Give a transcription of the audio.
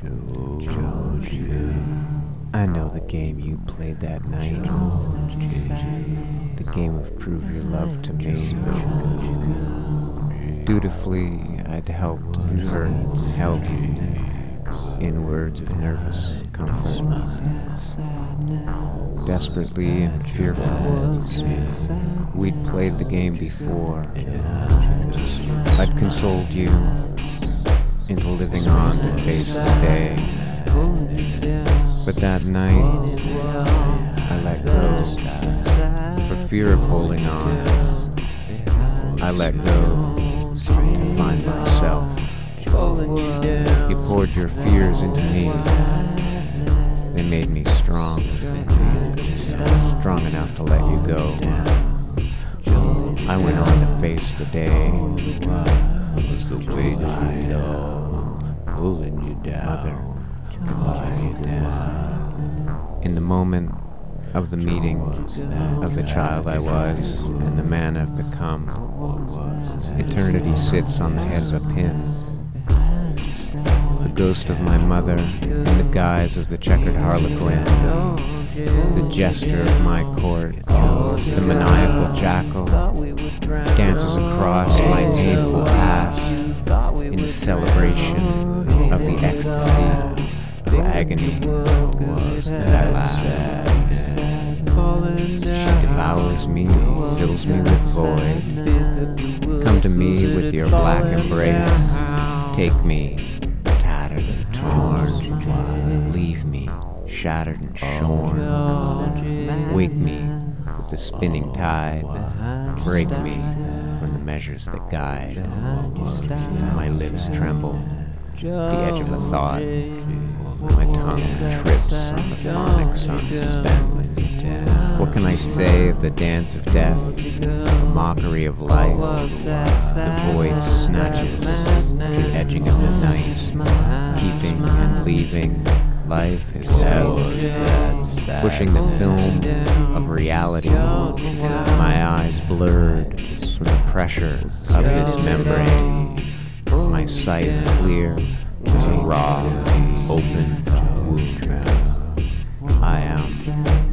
I know the game you played that night. The game of prove your love to me. Dutifully, I'd helped and hurt and held you in words of nervous comfort. Desperately and fearful, we'd played the game before. I'd consoled you into living on to face the day. But that night, I let go for fear of holding on. I let go to find myself. You poured your fears into me. They made me strong enough to let you go. I went on to face the day. Was the weight of it all pulling you down? In the moment of the meeting of the child I was and the man I've become, eternity sits on the head of a pin. The ghost of my mother in the guise of the checkered harlequin, the gesture of my court, the maniacal jackal, dances across my painful past in the celebration of the ecstasy of agony that I laugh. She devours me, fills me with void. Come to me with your black embrace. Take me, tattered and torn. Leave me, shattered and shorn. Wake me with the spinning tide. Break me from the measures that guide. My lips tremble, the edge of a thought. My tongue trips on the phonics unspent. What can I say of the dance of death, the mockery of life? The void snatches the edging of the night, keeping and leaving. Life is sweet, pushing the film of reality. My eyes blurred from the pressure of this membrane. My sight clear as a raw, open wound. I am